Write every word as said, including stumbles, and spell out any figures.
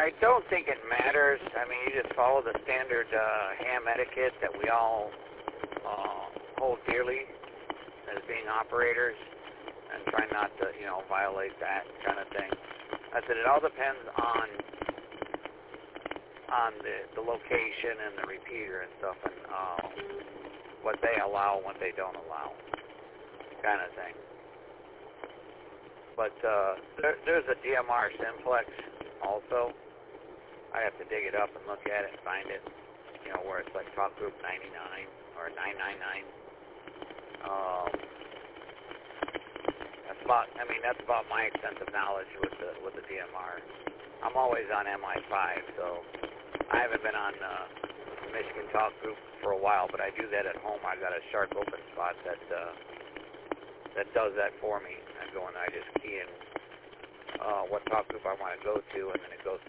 I don't think it matters. I mean, you just follow the standard uh, ham etiquette that we all uh, hold dearly as being operators, and try not to, you know, violate that kind of thing. I said it all depends on on the, the location and the repeater and stuff, and uh, what they allow and what they don't allow, kind of thing. But uh, there, there's a D M R Simplex also. I have to dig it up and look at it and find it, you know, where it's like Talk Group ninety-nine or nine ninety-nine. Um, that's about, I mean, that's about my extensive knowledge with the with the D M R. I'm always on M I five, so I haven't been on uh, Michigan Talk Group for a while, but I do that at home. I got a Shark Open spot that uh, that does that for me. I go and I just key in uh, what talk group I want to go to, and then it goes